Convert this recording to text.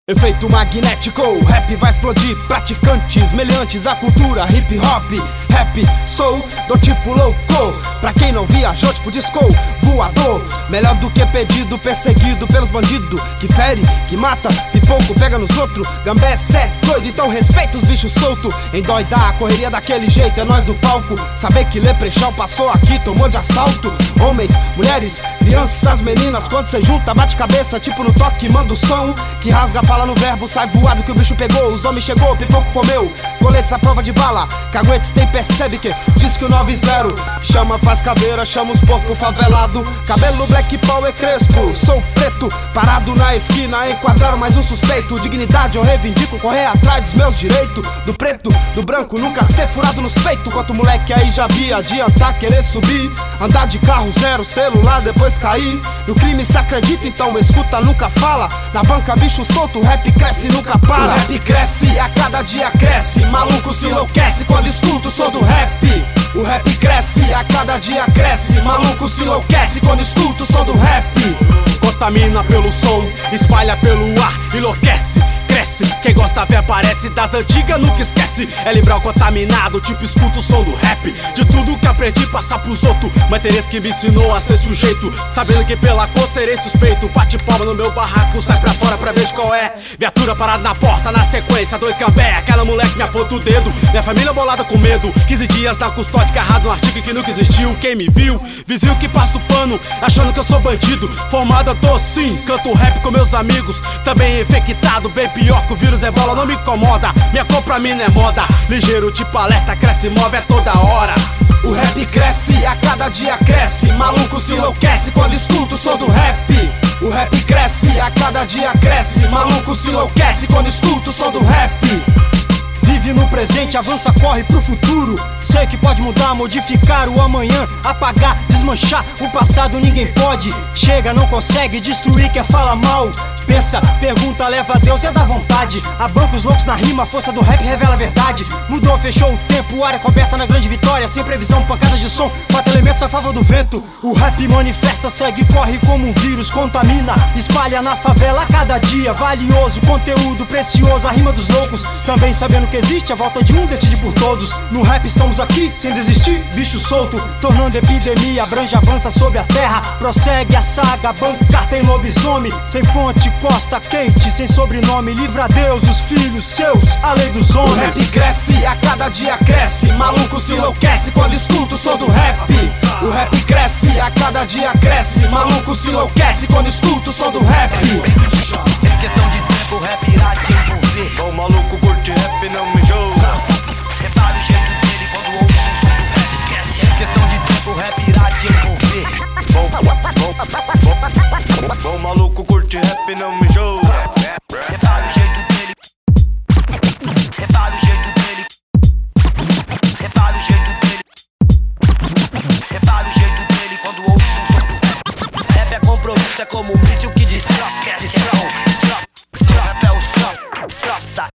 Efeito magnético, o rap vai explodir. Praticantes, meliantes à cultura hip hop. Rap, sou do tipo louco. Pra quem não viajou, tipo disco voador. Melhor do que pedido, perseguido pelos bandidos. Que fere, que mata, pipoco, pega nos outros. Gambé, cê doido, então respeita os bichos soltos. Endoidar, a correria daquele jeito, é nós o palco. Saber que Leprechaun passou aqui, tomou de assalto. Homens, mulheres, crianças, as meninas. Quando cê junta, bate cabeça, tipo no toque, manda o som. Que rasga a pala no verbo, sai voado que o bicho pegou. Os homens chegou, pipoco comeu. Coletes à prova de bala, caguetes tem percebe que diz que o 90 chama, faz caveira, chama os porcos favelado. Cabelo black power crespo, sou preto. Parado na esquina, enquadraram mais um suspeito. Dignidade eu reivindico, correr atrás dos meus direitos. Do preto, do branco, nunca ser furado nos peitos. Quanto moleque aí já vi adiantar, querer subir. Andar de carro zero, celular, depois cair. No crime se acredita, então escuta, nunca fala. Na banca bicho solto, o rap cresce, nunca para. O rap cresce, a cada dia cresce. Maluco se enlouquece quando escuta o som do rap. O rap cresce, a cada dia cresce. Maluco se enlouquece quando escuta o som do rap. Contamina pelo som, espalha pelo ar, enlouquece, cresce. Quem gosta vê aparece, das antigas nunca esquece. É liberal contaminado, tipo escuta o som do rap. De tudo que aprendi passar pros outros. Mas Tereza que me ensinou a ser sujeito, sabendo que pela cor serei suspeito. Bate palma no meu barraco, sai pra fora pra ver de qual é. Viatura parada na porta, na sequência, 2 gambé. Aquela moleque me aponta o dedo, minha família bolada com medo. 15 dias na custódia, agarrado no artigo que nunca existiu. Quem me viu, vizinho que passa o pano, achando que eu sou bandido. Formado eu tô sim, canto rap com meus amigos. Também infectado, bem pior que o vírus ebola, não me incomoda. Minha cor pra mim não é moda, ligeiro tipo alerta, cresce, move é toda hora. O rap cresce, a cada dia cresce. Maluco se enlouquece quando escuta o som do rap. O rap cresce, a cada dia cresce. Maluco se enlouquece quando escuta o som do rap. Vive no presente, avança, corre pro futuro. Sei que pode mudar, modificar o amanhã. Apagar, desmanchar, o passado ninguém pode. Chega, não consegue, destruir, quer falar mal. Pensa, pergunta, leva a Deus, é da vontade. Abanca os loucos na rima, a força do rap revela a verdade. Mudou, fechou o tempo, área coberta na grande vitória. Sem previsão, pancadas de som, 4 elementos a favor do vento. O rap manifesta, segue, corre como um vírus. Contamina, espalha na favela a cada dia. Valioso, conteúdo precioso, a rima dos loucos. Também sabendo que existe a volta de um, decide por todos. No rap estamos aqui, sem desistir, bicho solto. Tornando epidemia, abrange, avança sobre a terra. Prossegue a saga, bancar tem lobisomem. Sem fonte, costa quente, sem sobrenome. Livra a Deus, os filhos seus, a lei dos homens. O rap cresce, a cada dia cresce. Maluco se enlouquece quando escuta o som do rap. O rap cresce, a cada dia cresce. Maluco se enlouquece quando escuta o som do rap. Em questão de tempo, o rap irá te envolver. O maluco curte rap, não me joga. Repare o jeito dele quando ouve o som do rap, esquece. Em questão de tempo, o rap irá te envolver. O maluco curte rap, não me joga.